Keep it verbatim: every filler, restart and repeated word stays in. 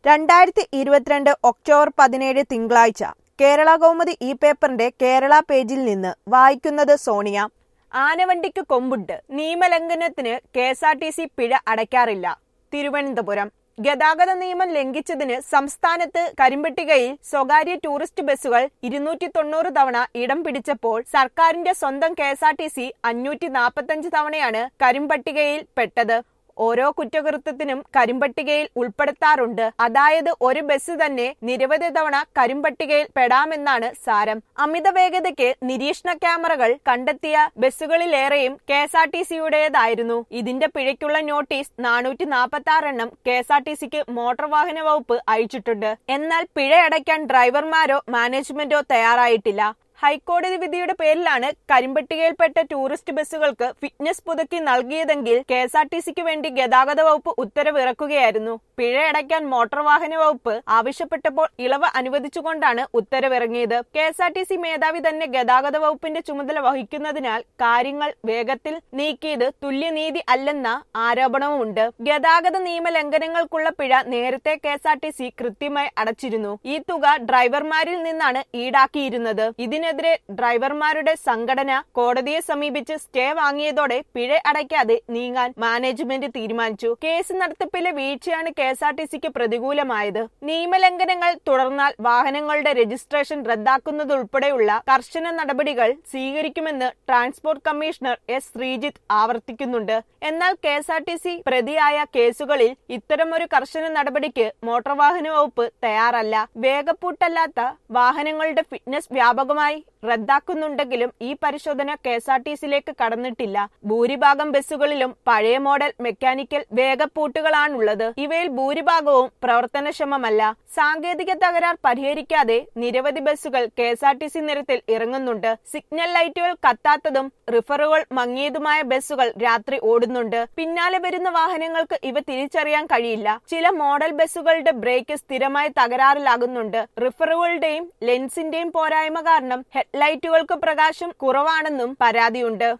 രണ്ടായിരത്തി ഇരുപത്തിരണ്ട് ഒക്ടോബർ പതിനേഴ് തിങ്കളാഴ്ച കേരള കൗമുദി ഈ പേപ്പറിന്റെ കേരള പേജിൽ നിന്ന് വായിക്കുന്നത് സോണിയ. ആനവണ്ടിക്ക് കൊമ്പുണ്ട്, നിയമലംഘനത്തിന് K S R T C പിഴ അടയ്ക്കാറില്ല. തിരുവനന്തപുരം. ഗതാഗത നിയമം ലംഘിച്ചതിന് സംസ്ഥാനത്ത് കരിമ്പട്ടികയിൽ സ്വകാര്യ ടൂറിസ്റ്റ് ബസ്സുകൾ ഇരുന്നൂറ്റി തൊണ്ണൂറ് തവണ ഇടം പിടിച്ചപ്പോൾ സർക്കാരിന്റെ സ്വന്തം K S R T C അഞ്ഞൂറ്റി നാൽപ്പത്തഞ്ച് തവണയാണ് കരിമ്പട്ടികയിൽ പെട്ടത്. ഓരോ കുറ്റകൃത്യത്തിനും കരിമ്പട്ടികയിൽ ഉൾപ്പെടുത്താറുണ്ട്. അതായത് ഒരു ബസ് തന്നെ നിരവധി തവണ കരിമ്പട്ടികയിൽ പെടാമെന്നാണ് സാരം. അമിത വേഗതയ്ക്ക് നിരീക്ഷണ ക്യാമറകൾ കണ്ടെത്തിയ ബസ്സുകളിലേറെയും കെ എസ് ആർ ടി സിയുടേതായിരുന്നു. ഇതിന്റെ പിഴയ്ക്കുള്ള നോട്ടീസ് നാനൂറ്റി നാൽപ്പത്തി ആറ് എണ്ണം കെ എസ് ആർ ടി സിക്ക് മോട്ടോർ വാഹന വകുപ്പ് അയച്ചിട്ടുണ്ട്. എന്നാൽ പിഴയടയ്ക്കാൻ ഡ്രൈവർമാരോ മാനേജ്മെന്റോ തയ്യാറായിട്ടില്ല. ഹൈക്കോടതി വിധിയുടെ പേരിലാണ് കരിമ്പട്ടികയിൽപ്പെട്ട ടൂറിസ്റ്റ് ബസ്സുകൾക്ക് ഫിറ്റ്നസ് പുതുക്കി നൽകിയതെങ്കിൽ കെ എസ് ആർ ടി സിക്ക് വേണ്ടി ഗതാഗത വകുപ്പ് ഉത്തരവ് ഇറക്കുകയായിരുന്നു. പിഴയടയ്ക്കാൻ മോട്ടോർ വാഹന വകുപ്പ് ആവശ്യപ്പെട്ടപ്പോൾ ഇളവ് അനുവദിച്ചുകൊണ്ടാണ് ഉത്തരവിറങ്ങിയത്. K S R T C മേധാവി തന്നെ ഗതാഗത വകുപ്പിന്റെ ചുമതല വഹിക്കുന്നതിനാൽ കാര്യങ്ങൾ വേഗത്തിൽ നീക്കിയത് തുല്യനീതി അല്ലെന്ന ആരോപണവുമുണ്ട്. ഗതാഗത നിയമ ലംഘനങ്ങൾക്കുള്ള പിഴ നേരത്തെ K S R T C കൃത്യമായി അടച്ചിരുന്നു. ഈ തുക ഡ്രൈവർമാരിൽ നിന്നാണ് ഈടാക്കിയിരുന്നത്. ഇതിന് െതിരെ ഡ്രൈവർമാരുടെ സംഘടന കോടതിയെ സമീപിച്ച് സ്റ്റേ വാങ്ങിയതോടെ പിഴ അടയ്ക്കാതെ നീങ്ങാൻ മാനേജ്മെന്റ് തീരുമാനിച്ചു. കേസ് നടത്തിപ്പിലെ വീഴ്ചയാണ് കെ എസ് ആർ ടി സിക്ക് പ്രതികൂലമായത്. നിയമലംഘനങ്ങൾ തുടർന്നാൽ വാഹനങ്ങളുടെ രജിസ്ട്രേഷൻ റദ്ദാക്കുന്നതുൾപ്പെടെയുള്ള കർശന നടപടികൾ സ്വീകരിക്കുമെന്ന് ട്രാൻസ്പോർട്ട് കമ്മീഷണർ എസ് ശ്രീജിത്ത് ആവർത്തിക്കുന്നുണ്ട്. എന്നാൽ K S R T C പ്രതിയായ കേസുകളിൽ ഇത്തരമൊരു കർശന നടപടിക്ക് മോട്ടോർ വാഹന വകുപ്പ് തയ്യാറല്ല. വേഗപ്പൂട്ടല്ലാത്ത വാഹനങ്ങളുടെ ഫിറ്റ്നസ് വ്യാപകമായി റദ്ദാക്കുന്നുണ്ടെങ്കിലും ഈ പരിശോധന കെ എസ് ആർ ടി സിയിലേക്ക് കടന്നിട്ടില്ല. ഭൂരിഭാഗം ബസ്സുകളിലും പഴയ മോഡൽ മെക്കാനിക്കൽ വേഗപ്പൂട്ടുകളാണുള്ളത്. ഇവയിൽ ഭൂരിഭാഗവും പ്രവർത്തനക്ഷമമല്ല. സാങ്കേതിക തകരാർ പരിഹരിക്കാതെ നിരവധി ബസ്സുകൾ K S R T C നിരത്തിൽ ഇറങ്ങുന്നുണ്ട്. സിഗ്നൽ ലൈറ്റുകൾ കത്താത്തതും റിഫറുകൾ മങ്ങിയതുമായ ബസ്സുകൾ രാത്രി ഓടുന്നുണ്ട്. പിന്നാലെ വരുന്ന വാഹനങ്ങൾക്ക് ഇവ തിരിച്ചറിയാൻ കഴിയില്ല. ചില മോഡൽ ബസ്സുകളുടെ ബ്രേക്ക് സ്ഥിരമായി തകരാറിലാകുന്നുണ്ട്. റിഫറുകളുടെയും ലെൻസിന്റെയും പോരായ്മ കാരണം ഹെഡ്ലൈറ്റുകൾക്ക് പ്രകാശം കുറവാണെന്നും പരാതിയുണ്ട്.